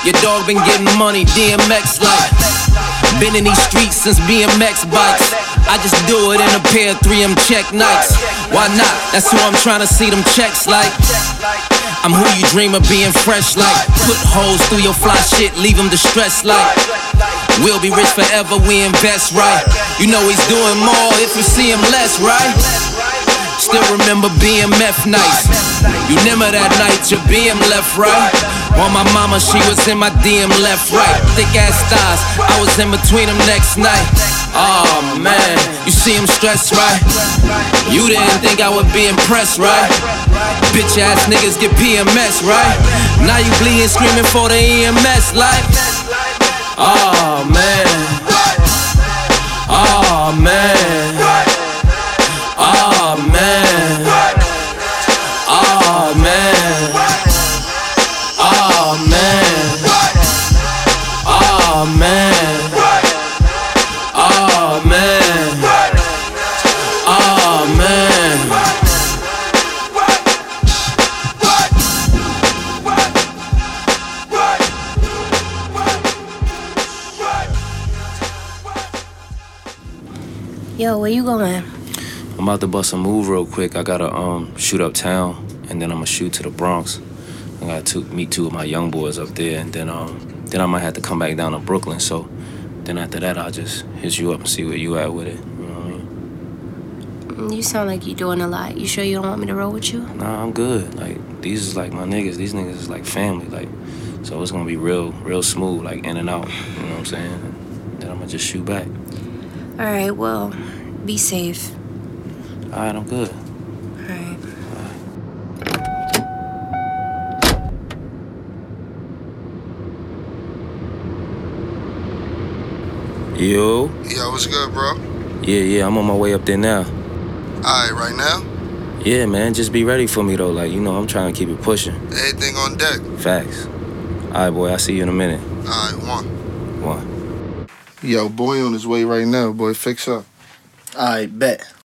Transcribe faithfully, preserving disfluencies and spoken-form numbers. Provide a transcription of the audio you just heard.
Your dog been getting money, D M X like. Been in these streets since B M X bikes. I just do it in a pair of three M check Nikes. Why not? That's who I'm trying to see them checks like. I'm who you dream of being fresh like. Put holes through your fly shit, leave them distressed like. We'll be rich forever, we invest right. You know he's doing more if you see him less, right? Still remember B M F nights. You remember that night your B M left right. On my mama, she was in my D M left right. Thick ass thighs, I was in between them next night. Oh man, you see him stressed, right? You didn't think I would be impressed, right? Bitch ass niggas get P M S, right? Now you bleeding, screaming for the E M S, like. Oh man. Oh man. Oh man. Oh man. Oh man. Oh man. Oh man. Oh man. Yo, where you going? I'm about to bust a move real quick. I gotta um shoot uptown, and then I'm gonna shoot to the Bronx. I gotta to meet two of my young boys up there, and then um then I might have to come back down to Brooklyn. So then after that, I'll just hit you up and see where you at with it. You know what I mean? You sound like you doing a lot. You sure you don't want me to roll with you? Nah, I'm good. Like these is like my niggas. These niggas is like family. Like so it's gonna be real, real smooth, like in and out. You know what I'm saying? And then I'm gonna just shoot back. All right, well, be safe. All right, I'm good. All right. Yo. Yo, what's good, bro? Yeah, yeah, I'm on my way up there now. Alright, right now? Yeah, man, just be ready for me, though. Like, you know, I'm trying to keep it pushing. Everything on deck? Facts. All right, boy, I'll see you in a minute. Alright, one. One. Yo, boy on his way right now, boy. Fix up. Alright, bet.